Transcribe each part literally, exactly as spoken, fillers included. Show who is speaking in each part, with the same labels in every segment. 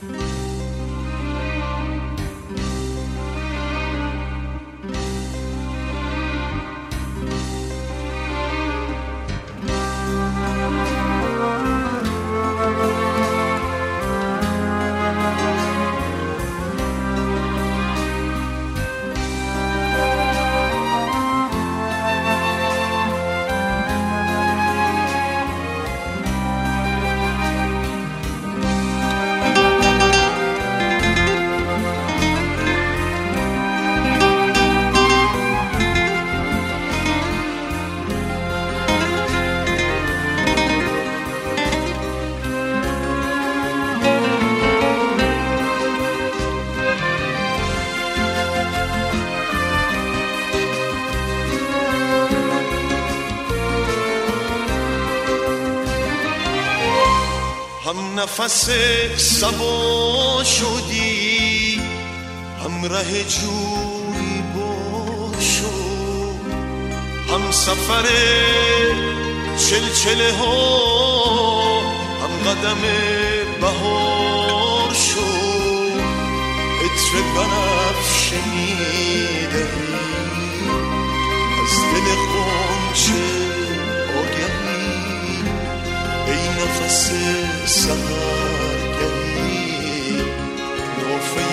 Speaker 1: هم نفس صبا شدی، هم ره جوی بار شد، هم سفر چلچله ها، هم قدم بهار شد. عطر بنفشه می‌دهی از دل غنچه آگهی، ای نفس سحرگهی نافه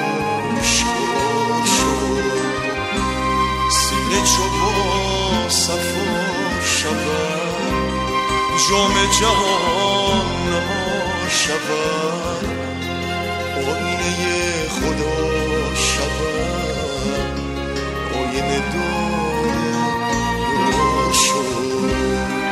Speaker 1: مشکار شد. سینه چو با صفا شود، جام جهان نما شود، آینه خدا شود، آینه دار یار شد.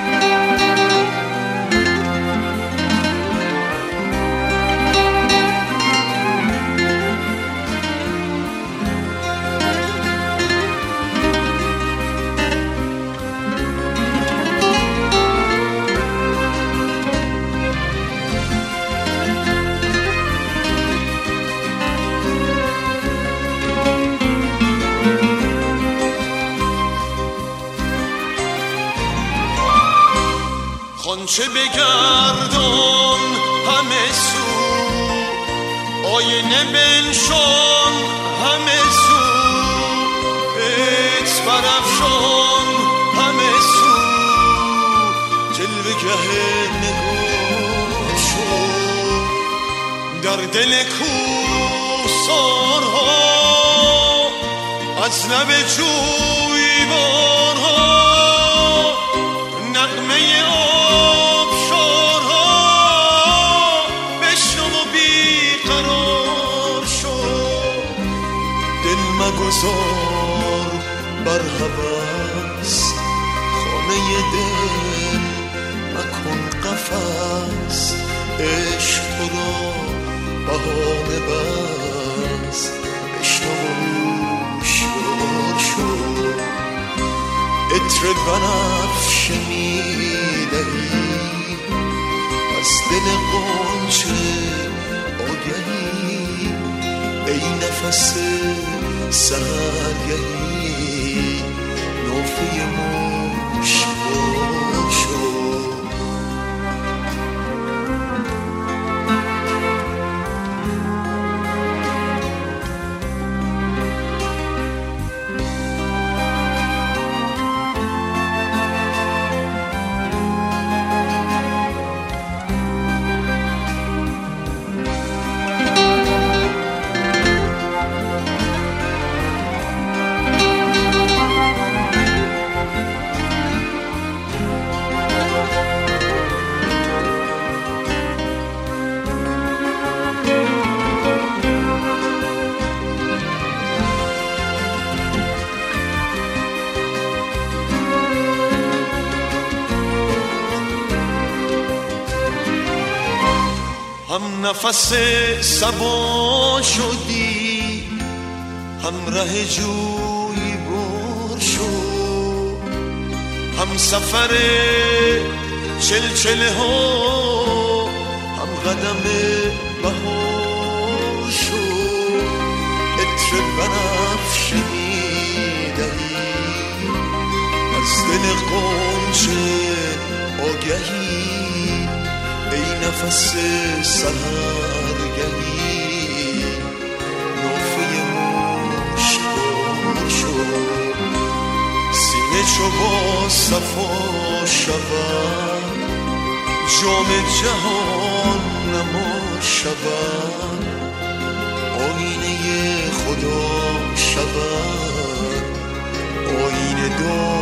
Speaker 1: خانچه بگردان همه سو، آینه بنشان همه سو، عطر برافشان همه سو، جلوه گه نگاه شد. در دل کوهسارها از لب جویبارها نغمه آبشارها بشنو و بیقرار شد. دل مگذار بر هوس، خانه دل مکن قفس، عشق تو را بهانه بس، بشنو و هوشیار شد. عطر بنفشه می‌دهی از دل غنچه آگهی، ای نفس سحرگهی نافه مشکار شد. هم نفس صبا شدی، هم ره جوی بار شد، هم سفر چلچله ها، هم قدم بهار شد. عطر بنفشه می‌دهی از دل غنچه آگهی، ای نفس سحرگهی دهی نوفه مشکار شد سینه چو با صفا شود جام جهان نما شود آینه خدا شود آینه دار